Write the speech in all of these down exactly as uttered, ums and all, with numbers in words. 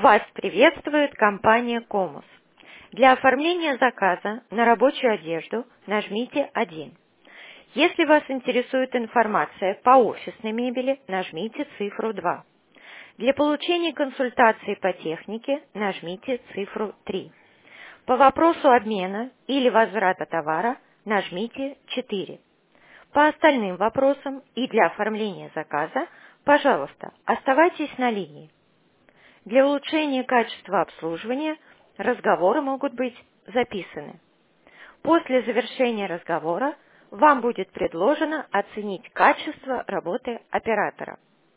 Вас приветствует компания Комус. Для оформления заказа на рабочую одежду нажмите один. Если вас интересует информация по офисной мебели, нажмите цифру два. Для получения консультации по технике нажмите цифру три. По вопросу обмена или возврата товара нажмите четыре. По остальным вопросам и для оформления заказа, пожалуйста, оставайтесь на линии. Для улучшения качества обслуживания разговоры могут быть записаны. После завершения разговора вам будет предложено оценить качество работы оператора.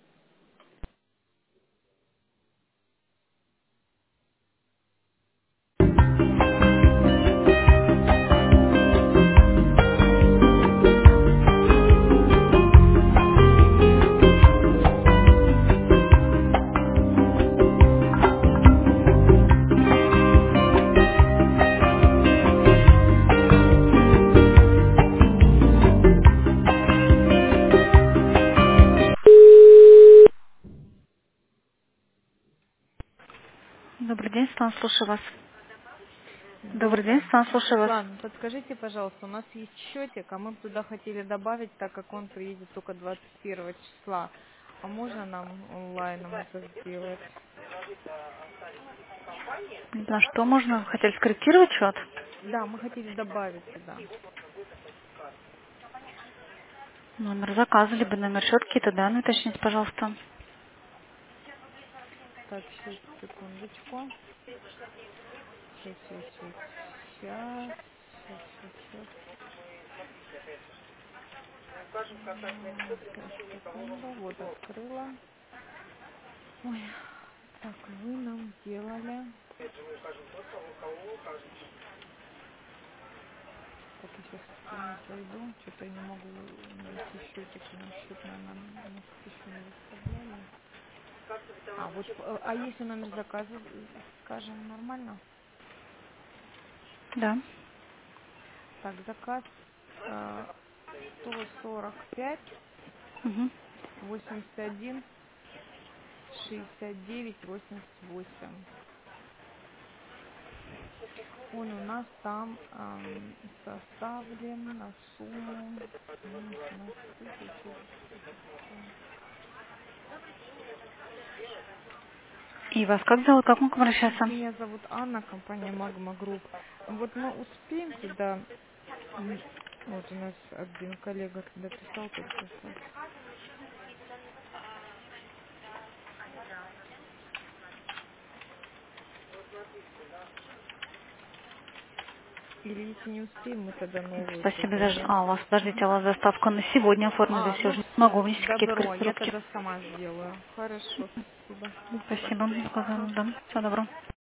Добрый день, Светлана, слушаю вас. Добрый Добрый день, день. Светлана, слушаю вас. Ладно, подскажите, пожалуйста, у нас есть счетик, а мы бы туда хотели добавить, так как он приедет только двадцать первого числа. А можно нам онлайном это сделать? На что можно? Хотели скорректировать счет? Да, мы хотели добавить туда. Номер заказа, либо номер счета, какие-то данные уточните, пожалуйста. Так, сейчас, секундочку. Сейчас, сейчас, сейчас, сейчас, сейчас, сейчас, сейчас. Сейчас, секунду. Вот, открыла. Ой, так, вы нам сделали... Так, я сейчас вниз зайду. Что-то я не могу найти счетик. На счет, наверное, мы еще не выставляли. А, вот, э, а если номер заказа, э, скажем, нормально? Да. Так, заказ э, сто сорок пять Угу. восемьдесят один шестьдесят девять восемьдесят восемь. Он у нас там эм, составлен на сумму, по-моему, семнадцать тысяч или что-то такое. И вас как зовут? Как могу обращаться? Меня зовут Анна, компания Магма Групп. Вот мы успеем туда, м, вот у нас один коллега туда писал только сейчас. Или если не успеем, мы тогда новую Спасибо за... создаем. А, у вас, подождите, Мгм. а у вас доставка на сегодня оформлена, А, если я ну уже не могу все, внести какие-то добро, я корректировки. тогда сама сделаю. Хорошо, спасибо. Спасибо. Спасибо. Ага. Да, всего доброго.